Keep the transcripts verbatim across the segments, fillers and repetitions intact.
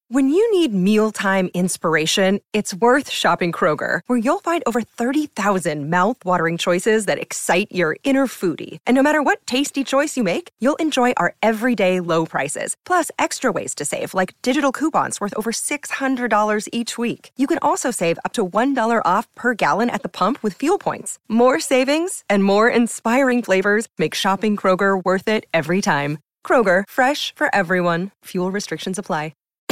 When you need mealtime inspiration, it's worth shopping Kroger, where you'll find over thirty thousand mouth-watering choices that excite your inner foodie. And no matter what tasty choice you make, you'll enjoy our everyday low prices, plus extra ways to save, like digital coupons worth over six hundred dollars each week. You can also save up to one dollar off per gallon at the pump with fuel points. More savings and more inspiring flavors make shopping Kroger worth it every time. Kroger, fresh for everyone. Fuel restrictions apply.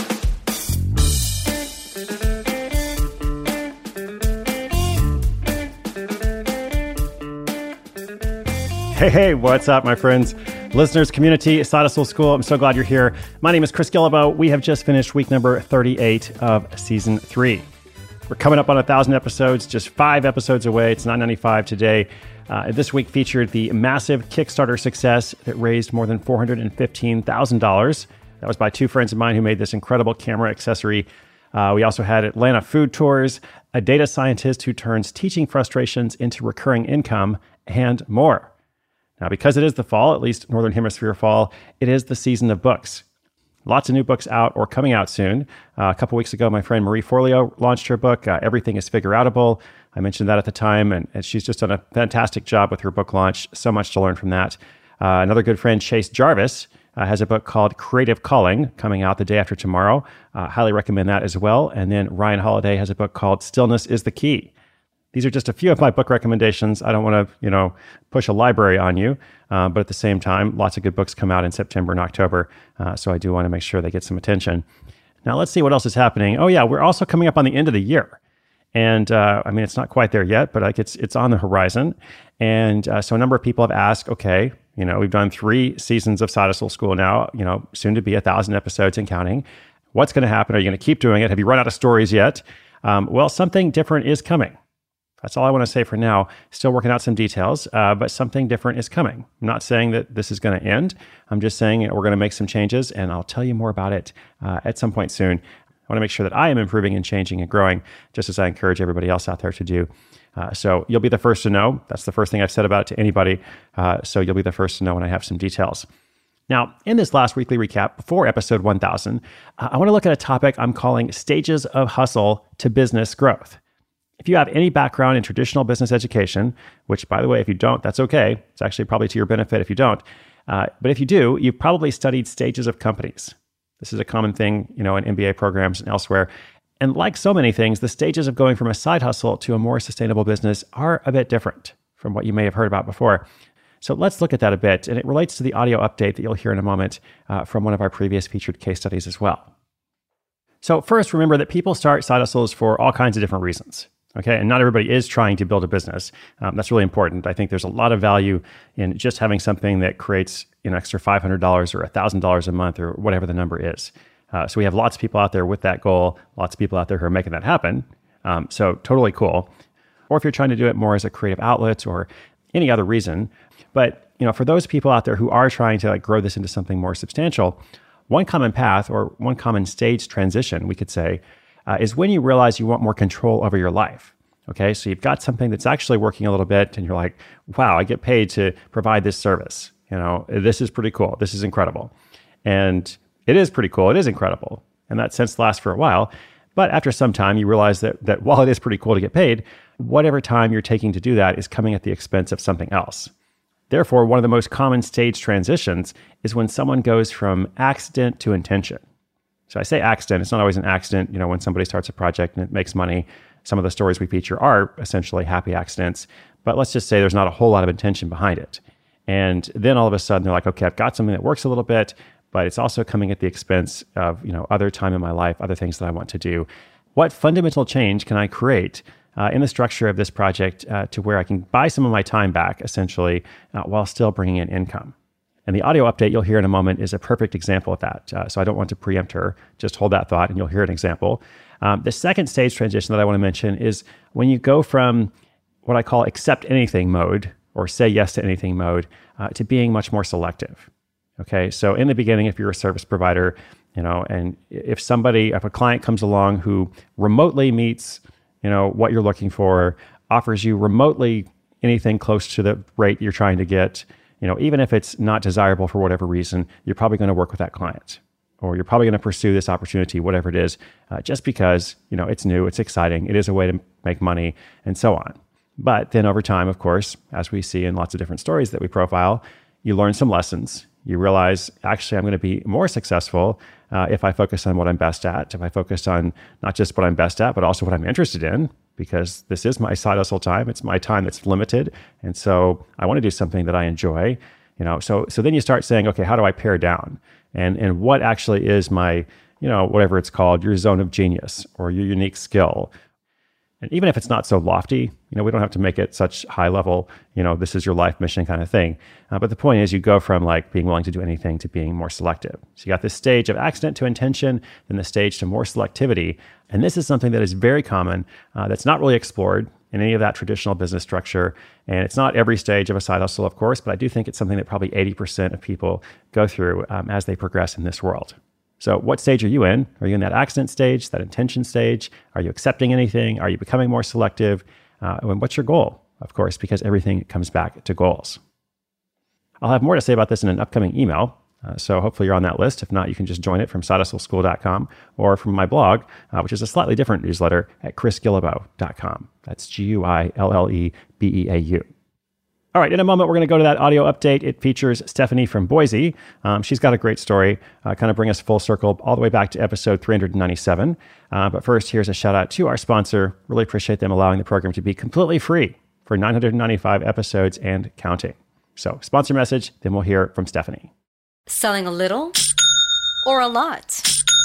Hey, hey, what's up, my friends? Listeners, community, Side Hustle School, I'm so glad you're here. My name is Chris Guillebeau. We have just finished week number thirty-eight of season three. We're coming up on one thousand episodes, just five episodes away. It's nine ninety-five today. Uh, this week featured the massive Kickstarter success that raised more than four hundred fifteen thousand dollars. That was by two friends of mine who made this incredible camera accessory. Uh, we also had Atlanta food tours, a data scientist who turns teaching frustrations into recurring income, and more. Now, because it is the fall, at least Northern Hemisphere fall, it is the season of books. Lots of new books out or coming out soon. Uh, a couple weeks ago, my friend Marie Forleo launched her book, uh, Everything is Figureoutable. I mentioned that at the time, and, and she's just done a fantastic job with her book launch. So much to learn from that. Uh, another good friend, Chase Jarvis, uh, has a book called Creative Calling coming out the day after tomorrow. Uh, highly recommend that as well. And then Ryan Holiday has a book called Stillness is the Key. These are just a few of my book recommendations. I don't want to, you know, push a library on you, uh, but at the same time, lots of good books come out in September and October, uh, so I do want to make sure they get some attention. Now, let's see what else is happening. Oh yeah, we're also coming up on the end of the year, and uh, I mean, it's not quite there yet, but like it's it's on the horizon. And uh, so a number of people have asked, okay, you know, we've done three seasons of Side Hustle School now, you know, soon to be a thousand episodes and counting. What's going to happen? Are you going to keep doing it? Have you run out of stories yet? Um, well, something different is coming. That's all I want to say for now. Still working out some details, uh, but something different is coming. I'm not saying that this is going to end. I'm just saying we're going to make some changes, and I'll tell you more about it uh, at some point soon. I want to make sure that I am improving and changing and growing, just as I encourage everybody else out there to do. Uh, so you'll be the first to know. That's the first thing I've said about it to anybody. Uh, so you'll be the first to know when I have some details. Now, in this last weekly recap, before episode one thousand, uh, I want to look at a topic I'm calling Stages of Hustle to Business Growth. If you have any background in traditional business education, which, by the way, if you don't, that's okay. It's actually probably to your benefit if you don't. Uh, but if you do, you've probably studied stages of companies. This is a common thing, you know, in M B A programs and elsewhere. And like so many things, the stages of going from a side hustle to a more sustainable business are a bit different from what you may have heard about before. So let's look at that a bit. And it relates to the audio update that you'll hear in a moment uh, from one of our previous featured case studies as well. So first, remember that people start side hustles for all kinds of different reasons. Okay, and not everybody is trying to build a business. Um, that's really important. I think there's a lot of value in just having something that creates an extra five hundred dollars or one thousand dollars a month or whatever the number is. Uh, so we have lots of people out there with that goal, lots of people out there who are making that happen. Um, so totally cool. Or if you're trying to do it more as a creative outlet or any other reason. But you know, for those people out there who are trying to like grow this into something more substantial, one common path or one common stage transition, we could say, Uh, is when you realize you want more control over your life. Okay, so you've got something that's actually working a little bit, and you're like, "Wow, I get paid to provide this service. You know, this is pretty cool. This is incredible," and it is pretty cool. It is incredible, and that sense lasts for a while. But after some time, you realize that that while it is pretty cool to get paid, whatever time you're taking to do that is coming at the expense of something else. Therefore, one of the most common stage transitions is when someone goes from accident to intention. So I say accident, it's not always an accident. You know, when somebody starts a project and it makes money, some of the stories we feature are essentially happy accidents. But let's just say there's not a whole lot of intention behind it. And then all of a sudden they're like, okay, I've got something that works a little bit, but it's also coming at the expense of, you know, other time in my life, other things that I want to do. What fundamental change can I create uh, in the structure of this project uh, to where I can buy some of my time back, essentially, uh, while still bringing in income? And the audio update you'll hear in a moment is a perfect example of that. Uh, so I don't want to preempt her. Just hold that thought and you'll hear an example. Um, the second stage transition that I want to mention is when you go from what I call accept anything mode or say yes to anything mode uh, to being much more selective. Okay, so in the beginning, if you're a service provider, you know, and if somebody, if a client comes along who remotely meets, you know, what you're looking for, offers you remotely anything close to the rate you're trying to get, you know, even if it's not desirable for whatever reason, you're probably going to work with that client. or you're probably going to pursue this opportunity, whatever it is, uh, just because, you know, it's new, it's exciting, it is a way to make money, and so on. But then over time, of course, as we see in lots of different stories that we profile, you learn some lessons. You realize, actually, I'm going to be more successful uh, if I focus on what I'm best at, if I focus on not just what I'm best at, but also what I'm interested in, because this is my side hustle time. It's my time that's limited. And so I want to do something that I enjoy. You know, so so then you start saying, okay, how do I pare down? And and what actually is my, you know, whatever it's called, your zone of genius or your unique skill? And even if it's not so lofty, you know, we don't have to make it such high level, you know, this is your life mission kind of thing. Uh, but the point is you go from like being willing to do anything to being more selective. So you got this stage of accident to intention, then the stage to more selectivity. And this is something that is very common, uh, that's not really explored in any of that traditional business structure. And it's not every stage of a side hustle, of course, but I do think it's something that probably eighty percent of people go through um, as they progress in this world. So what stage are you in? Are you in that accident stage, that intention stage? Are you accepting anything? Are you becoming more selective? Uh, and what's your goal? Of course, because everything comes back to goals. I'll have more to say about this in an upcoming email. Uh, so hopefully you're on that list. If not, you can just join it from side hustle school dot com or from my blog, uh, which is a slightly different newsletter at chris guillebeau dot com. That's G U I L L E B E A U. All right, in a moment, we're going to go to that audio update. It features Stephanie from Boise. Um, she's got a great story, uh, kind of bring us full circle all the way back to episode three hundred ninety-seven. Uh, but first, here's a shout out to our sponsor. Really appreciate them allowing the program to be completely free for nine hundred ninety-five episodes and counting. So sponsor message, then we'll hear from Stephanie. Selling a little or a lot?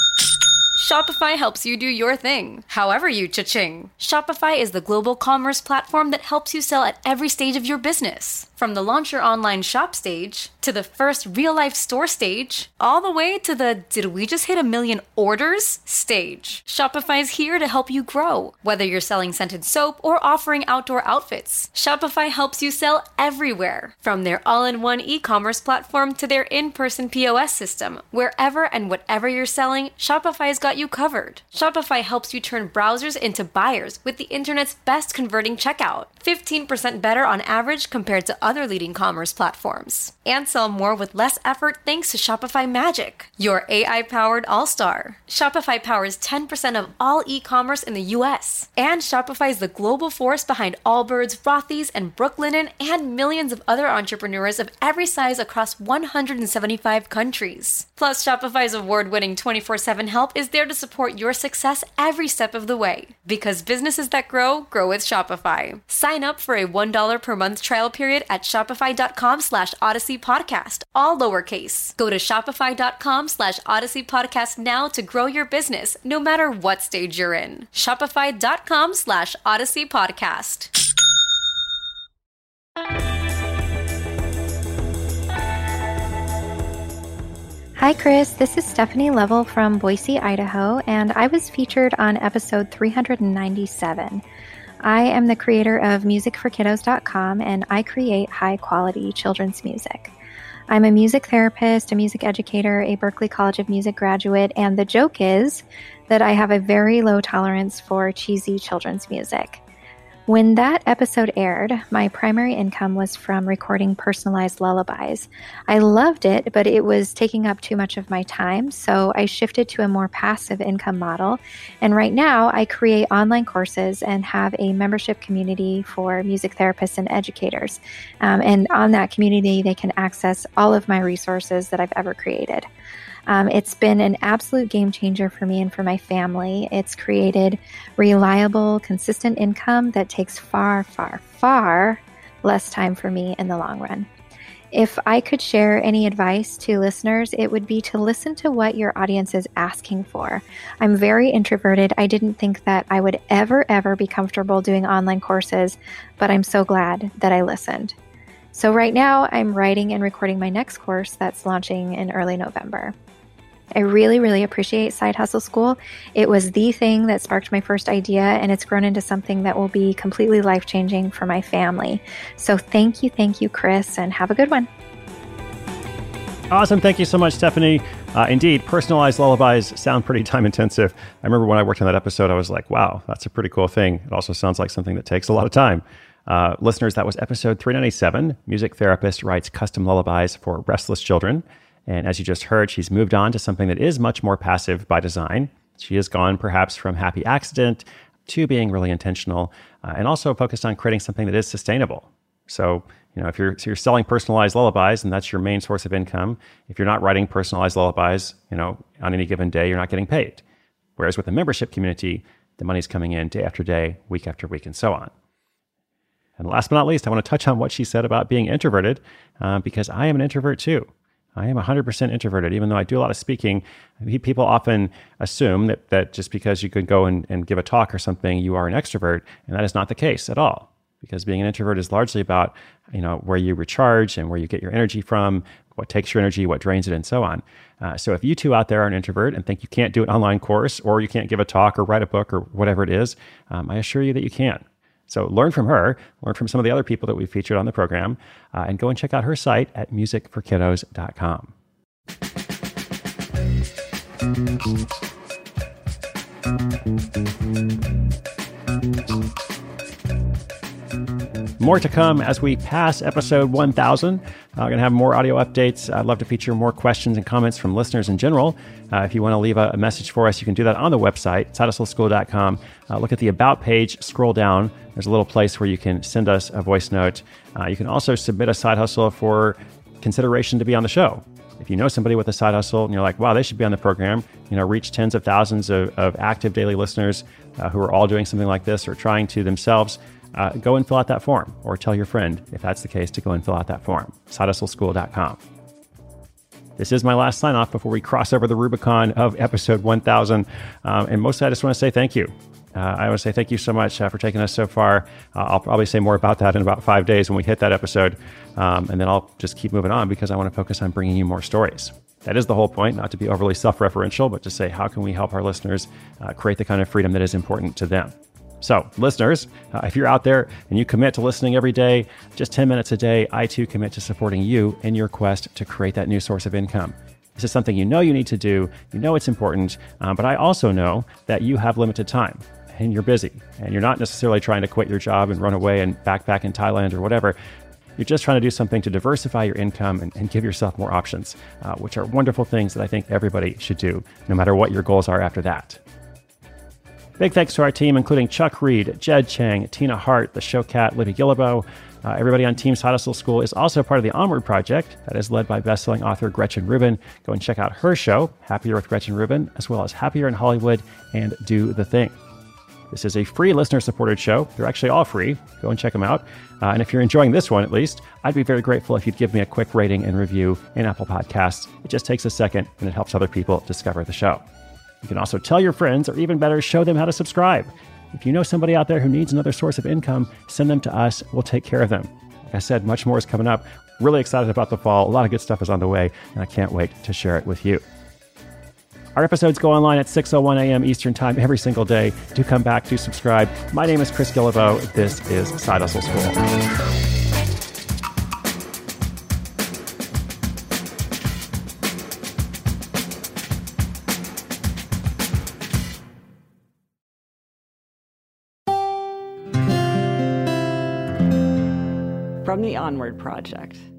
Shopify helps you do your thing, however you cha-ching. Shopify is the global commerce platform that helps you sell at every stage of your business. From the launch your online shop stage, to the first real-life store stage, all the way to the did we just hit a million orders stage. Shopify is here to help you grow. Whether you're selling scented soap or offering outdoor outfits, Shopify helps you sell everywhere. From their all-in-one e-commerce platform to their in-person P O S system, wherever and whatever you're selling, Shopify's got you covered. Shopify helps you turn browsers into buyers with the internet's best converting checkout. fifteen percent better on average compared to other leading commerce platforms. And sell more with less effort thanks to Shopify Magic, your A I-powered all-star. Shopify powers ten percent of all e-commerce in the U S. And Shopify is the global force behind Allbirds, Rothy's, and Brooklinen, and millions of other entrepreneurs of every size across one hundred seventy-five countries. Plus, Shopify's award-winning twenty-four seven help is there to support your success every step of the way. Because businesses that grow, grow with Shopify. Sign up for a one dollar per month trial period at shopify.com slash Odyssey Podcast, all lowercase. Go to shopify.com slash Odyssey Podcast now to grow your business, no matter what stage you're in. Shopify.com slash Odyssey Podcast. Hi, Chris. This is Stephanie Level from Boise, Idaho, and I was featured on episode three hundred ninety-seven. I am the creator of music for kiddos dot com, and I create high-quality children's music. I'm a music therapist, a music educator, a Berklee College of Music graduate, and the joke is that I have a very low tolerance for cheesy children's music. When that episode aired, my primary income was from recording personalized lullabies. I loved it, but it was taking up too much of my time, so I shifted to a more passive income model. And right now, I create online courses and have a membership community for music therapists and educators. Um, and on that community, they can access all of my resources that I've ever created. Um, it's been an absolute game changer for me and for my family. It's created reliable, consistent income that takes far, far, far less time for me in the long run. If I could share any advice to listeners, it would be to listen to what your audience is asking for. I'm very introverted. I didn't think that I would ever, ever be comfortable doing online courses, but I'm so glad that I listened. So right now, I'm writing and recording my next course that's launching in early November. I really, really appreciate Side Hustle School. It was the thing that sparked my first idea, and it's grown into something that will be completely life-changing for my family. So thank you, thank you, Chris, and have a good one. Awesome. Thank you so much, Stephanie. Uh, indeed, personalized lullabies sound pretty time-intensive. I remember when I worked on that episode, I was like, wow, that's a pretty cool thing. It also sounds like something that takes a lot of time. Uh, listeners, that was episode three ninety-seven. Music therapist writes custom lullabies for restless children. And as you just heard, she's moved on to something that is much more passive by design. She has gone perhaps from happy accident to being really intentional, uh, and also focused on creating something that is sustainable. So, you know, if you're, so you're selling personalized lullabies and that's your main source of income, if you're not writing personalized lullabies, you know, on any given day, you're not getting paid. Whereas with the membership community, the money's coming in day after day, week after week, and so on. And last but not least, I want to touch on what she said about being introverted, uh, because I am an introvert too. I am one hundred percent introverted, even though I do a lot of speaking. People often assume that, that just because you could go and, and give a talk or something, you are an extrovert, and that is not the case at all. Because being an introvert is largely about, you know, where you recharge and where you get your energy from, what takes your energy, what drains it, and so on. Uh, so if you two out there are an introvert and think you can't do an online course, or you can't give a talk or write a book or whatever it is, um, I assure you that you can. So learn from her, learn from some of the other people that we've featured on the program, uh, and go and check out her site at music for kiddos dot com. More to come as we pass episode one thousand. I'm going to have more audio updates. I'd love to feature more questions and comments from listeners in general. Uh, if you want to leave a, a message for us, you can do that on the website, side hustle school dot com. Uh, look at the About page, scroll down. There's a little place where you can send us a voice note. Uh, you can also submit a side hustle for consideration to be on the show. If you know somebody with a side hustle and you're like, wow, they should be on the program, you know, reach tens of thousands of, of active daily listeners uh, who are all doing something like this or trying to themselves, uh, go and fill out that form, or tell your friend, if that's the case, to go and fill out that form, side hustle school dot com. This is my last sign off before we cross over the Rubicon of episode one thousand. Um, and mostly I just want to say thank you. Uh, I want to say thank you so much uh, for taking us so far. Uh, I'll probably say more about that in about five days when we hit that episode. Um, and then I'll just keep moving on because I want to focus on bringing you more stories. That is the whole point, not to be overly self-referential, but to say, how can we help our listeners uh, create the kind of freedom that is important to them? So listeners, uh, if you're out there and you commit to listening every day, just ten minutes a day, I too commit to supporting you in your quest to create that new source of income. This is something you know you need to do. You know it's important, um, but I also know that you have limited time and you're busy and you're not necessarily trying to quit your job and run away and backpack in Thailand or whatever. You're just trying to do something to diversify your income and, and give yourself more options, uh, which are wonderful things that I think everybody should do, no matter what your goals are after that. Big thanks to our team, including Chuck Reed, Jed Chang, Tina Hart, the show cat, Libby Gillibo. Uh, everybody on Team Side Hustle School is also part of the Onward Project that is led by bestselling author Gretchen Rubin. Go and check out her show, Happier with Gretchen Rubin, as well as Happier in Hollywood and Do the Thing. This is a free listener-supported show. They're actually all free. Go and check them out. Uh, and if you're enjoying this one, at least, I'd be very grateful if you'd give me a quick rating and review in Apple Podcasts. It just takes a second, and it helps other people discover the show. You can also tell your friends, or even better, show them how to subscribe. If you know somebody out there who needs another source of income, send them to us. We'll take care of them. Like I said, much more is coming up. Really excited about the fall. A lot of good stuff is on the way, and I can't wait to share it with you. Our episodes go online at six oh one a.m. Eastern Time every single day. Do come back, do subscribe. My name is Chris Gillibo. This is Side Hustle School. From the Onward Project.